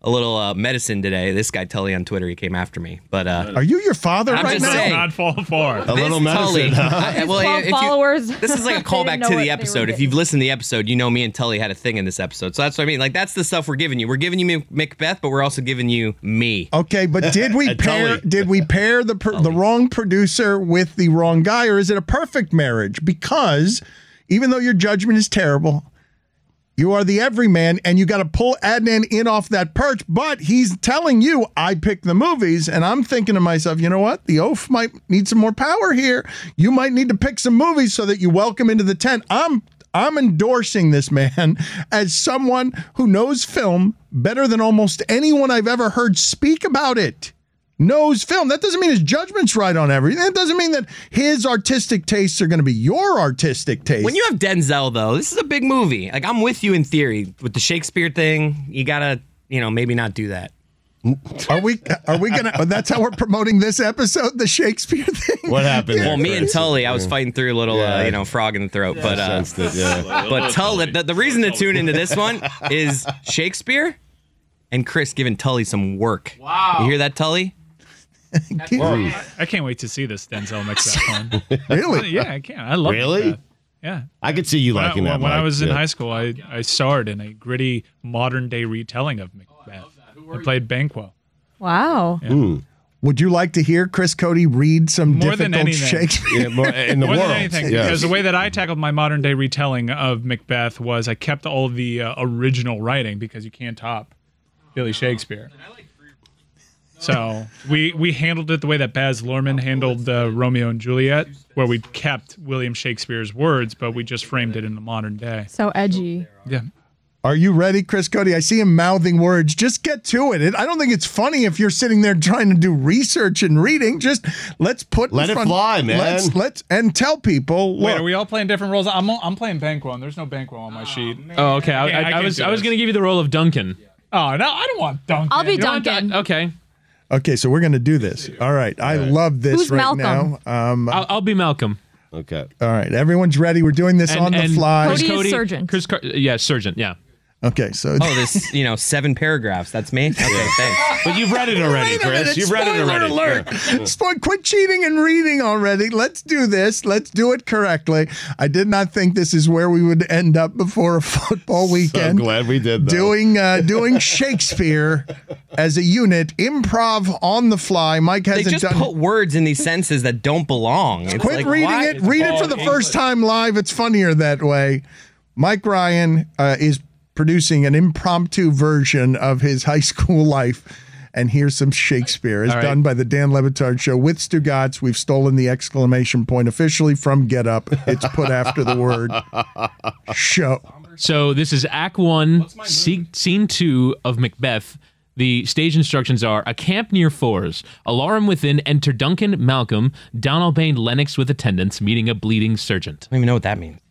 I: medicine today. This guy Tully on Twitter, he came after me. But
D: are you your father
G: I'm
D: right
G: just
D: now?
G: saying, not fall far.
F: A little medicine.
H: Followers.
I: This is like a callback
H: know
I: to
H: what
I: the
H: they
I: episode.
H: were
I: If you've listened to the episode, you know me and Tully had a thing in this episode. So that's what I mean. Like that's the stuff we're giving you. We're giving you Macbeth, but we're also giving you me.
D: Okay, but did we pair the wrong producer with the wrong guy, or is it a perfect marriage? Because even though your judgment is terrible, you are the everyman, and you got to pull Adnan in off that perch, but he's telling you, I picked the movies, and I'm thinking to myself, you know what? The oaf might need some more power here. You might need to pick some movies so that you welcome into the tent. I'm endorsing this man as someone who knows film better than almost anyone I've ever heard speak about it. Knows film. That doesn't mean his judgment's right on everything. That doesn't mean that his artistic tastes are going to be your artistic taste.
I: When you have Denzel, though, this is a big movie. Like, I'm with you in theory. With the Shakespeare thing, you gotta, maybe not do that.
D: Are we gonna? That's how we're promoting this episode, the Shakespeare thing.
F: What happened?
I: Well, me and Tully, I was fighting through a little, frog in the throat. But Tully, the reason to tune into this one is Shakespeare and Chris giving Tully some work.
G: Wow.
I: You hear that, Tully?
G: I can't wait to see this Denzel Macbeth one.
D: Really?
G: Yeah, I can. I love
F: Really?
G: Macbeth. Yeah.
F: I could see you liking that.
G: When I
F: Mike.
G: was in high school, I starred in a gritty modern day retelling of Macbeth. I played Banquo.
H: Wow.
G: Yeah.
D: Would you like to hear Chris Cody read some
G: More than
D: difficult
G: anything.
D: Shakespeare?
F: More in the
G: More
F: world.
G: than anything,
F: Yes.
G: because the way that I tackled my modern day retelling of Macbeth was I kept all of the original writing because you can't top Billy Shakespeare. So we handled it the way that Baz Luhrmann handled Romeo and Juliet, where we kept William Shakespeare's words, but we just framed it in the modern day.
H: So edgy.
G: Yeah.
D: Are you ready, Chris Cody? I see him mouthing words. Just get to it. I don't think it's funny if you're sitting there trying to do research and reading. Just let's put
F: Let it fly, man.
D: Let's and tell people.
G: Wait,
D: Look,
G: are we all playing different roles? I'm playing Banquo, and there's no Banquo on my sheet.
J: Oh, okay. I
G: can't
J: was
G: do
J: going
G: this.
J: to give you the role of Duncan.
G: Oh no, I don't want Duncan.
H: I'll be
J: You want
H: Duncan.
J: Okay.
D: okay, so we're going to do this. All right. I love this
H: Who's
D: right
H: Malcolm?
D: now.
J: I'll be Malcolm.
F: Okay.
D: All right. Everyone's ready. We're doing this on the fly.
H: Cody is surgeon.
J: Sergeant. Yeah.
D: Okay, so
I: Oh, this, 7 paragraphs. That's me? Okay, thanks.
F: But you've read it already,
D: Wait a minute,
F: Chris. You've read it
D: spoiler
F: already.
D: alert.
F: Yeah.
D: Quit cheating and reading already. Let's do this. Let's do it correctly. I did not think this is where we would end up before a football weekend.
F: So glad we did, though.
D: Doing Shakespeare as a unit, improv on the fly. Mike
I: They
D: hasn't
I: just
D: done.
I: put words in these sentences that don't belong. It's
D: Quit
I: like,
D: reading
I: why?
D: it. Read it for the first time live. It's funnier that way. Mike Ryan is producing an impromptu version of his high school life. And here's some Shakespeare. It's
J: All right.
D: done by the Dan Le Batard Show with Stugatz. We've stolen the exclamation point officially from Get Up. It's put after the word show.
J: So this is Act 1, Scene 2 of Macbeth. The stage instructions are: a camp near Fours. Alarm within. Enter Duncan, Malcolm, Donalbain, Lennox with attendants, meeting a bleeding sergeant.
I: I don't even know what that means.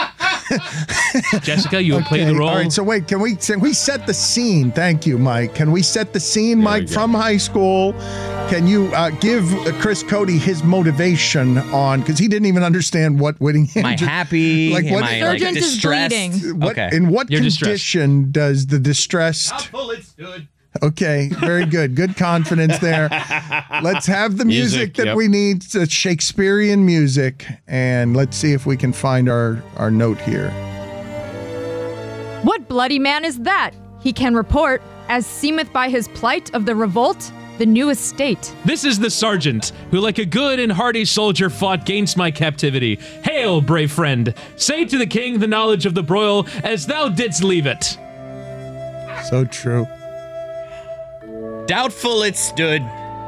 J: Jessica, you have played the role.
D: All right, so wait, can we set the scene? Thank you, Mike. Can we set the scene, Mike, from high school? Can you give Chris Cody his motivation on, because he didn't even understand what Whittingham.
I: Am I happy?
D: Like what?
I: Am I
H: Sergeant is
I: distressed?
H: bleeding.
D: What,
I: Okay.
D: in what
J: You're
D: condition does the distressed? Okay, very good. Good confidence there. Let's have the music that
F: yep.
D: we need, the Shakespearean music, and let's see if we can find our note here.
H: What bloody man is that? He can report, as seemeth by his plight of the revolt, the new estate.
J: This is the sergeant, who like a good and hardy soldier fought gainst my captivity. Hail, brave friend! Say to the king the knowledge of the broil, as thou didst leave it.
D: So true.
I: Doubtful it stood,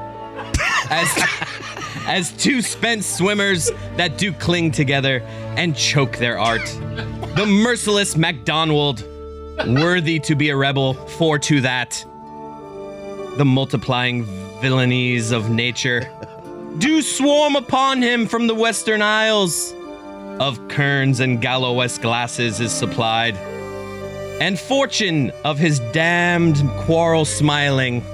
I: as two spent swimmers that do cling together and choke their art. The merciless MacDonald, worthy to be a rebel, for to that. The multiplying villainies of nature do swarm upon him from the western isles. Of kerns and Gallowes glasses is supplied, and fortune of his damned quarrel smiling.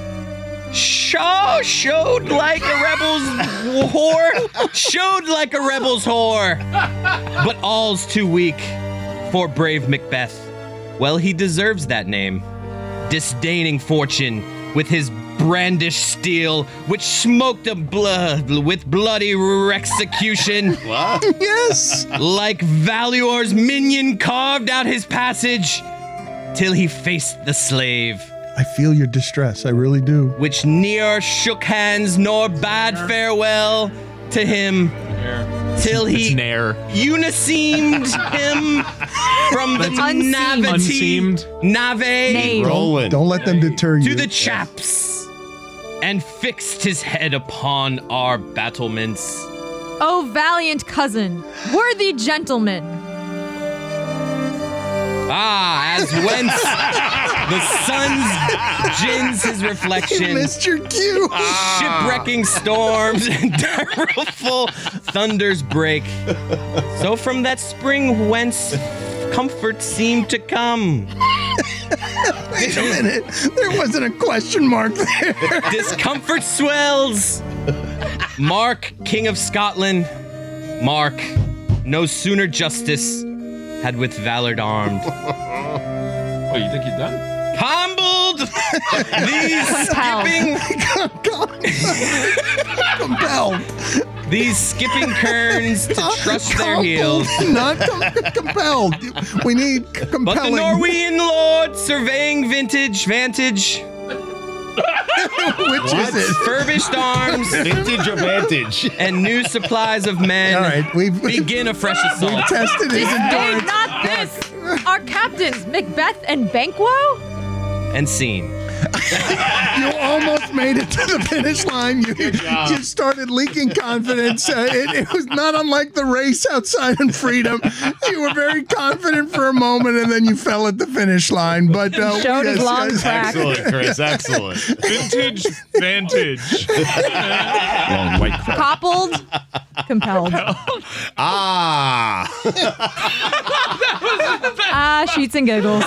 I: Showed like a rebel's whore. Showed like a rebel's whore. But all's too weak for brave Macbeth. Well, he deserves that name. disdaining fortune with his brandished steel, which smoked with bloody execution.
F: What?
D: Yes.
I: Like Valuor's minion carved out his passage till he faced the slave.
D: I feel your distress. I really do.
I: Which ne'er shook hands nor bade farewell to him till he uniseamed him from the nave
F: Rolling.
D: Don't let them deter you.
I: to the chaps and fixed his head upon our battlements.
H: Oh, valiant cousin, worthy gentleman.
I: Ah, as whence the sun's gins his reflection.
D: You missed your cue.
I: Shipwrecking storms and direful thunders break. So from that spring whence comfort seemed to come.
D: Wait a minute. There wasn't a question mark there.
I: Discomfort swells. Mark, King of Scotland, Mark, no sooner justice had with valor armed.
E: Oh, you think you're done?
I: Humbled
D: Compelled.
I: These skipping kerns to trust their heels.
D: Not compelled. We need compelling.
I: But the Norwegian lord surveying vantage.
D: Which is it?
I: Furbished arms.
F: Vintage or vantage?
I: And new supplies of men.
D: All right, we've
I: begin a fresh assault.
D: We've tested his endurance.
H: Hey, not this. Our captains, Macbeth and Banquo?
I: And scene.
D: You almost made it to the finish line. You started leaking confidence. It was not unlike the race outside in Freedom. You were very confident for a moment, and then you fell at the finish line. But
H: showed his long track.
F: Excellent, Chris. Excellent.
G: Vintage vantage.
E: Long white crap.
H: Coppled, compelled. Sheets and giggles.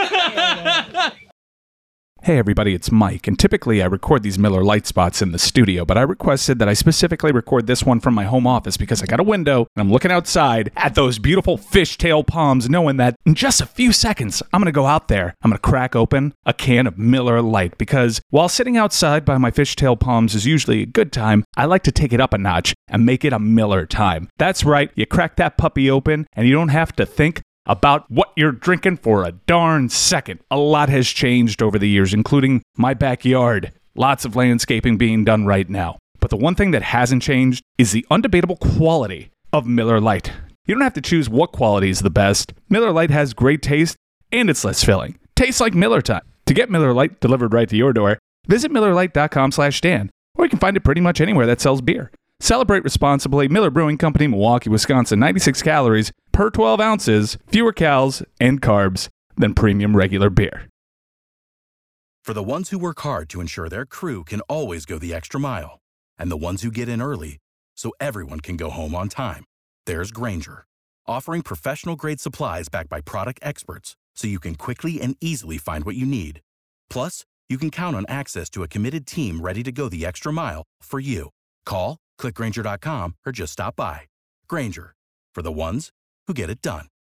K: Hey everybody, it's Mike, and typically I record these Miller Lite spots in the studio, but I requested that I specifically record this one from my home office because I got a window and I'm looking outside at those beautiful fishtail palms, knowing that in just a few seconds, I'm going to go out there, I'm going to crack open a can of Miller Lite, because while sitting outside by my fishtail palms is usually a good time, I like to take it up a notch and make it a Miller time. That's right, you crack that puppy open and you don't have to think about what you're drinking for a darn second. A lot has changed over the years, including my backyard. Lots of landscaping being done right now. But the one thing that hasn't changed is the undebatable quality of Miller Lite. You don't have to choose what quality is the best. Miller Lite has great taste and it's less filling. Tastes like Miller time. To get Miller Lite delivered right to your door, visit MillerLite.com/Dan, or you can find it pretty much anywhere that sells beer. Celebrate responsibly. Miller Brewing Company, Milwaukee, Wisconsin. 96 calories per 12 ounces, fewer calories and carbs than premium regular beer.
N: For the ones who work hard to ensure their crew can always go the extra mile, and the ones who get in early so everyone can go home on time, there's Grainger, offering professional-grade supplies backed by product experts so you can quickly and easily find what you need. Plus, you can count on access to a committed team ready to go the extra mile for you. Call, click Grainger.com, or just stop by. Grainger, for the ones who get it done.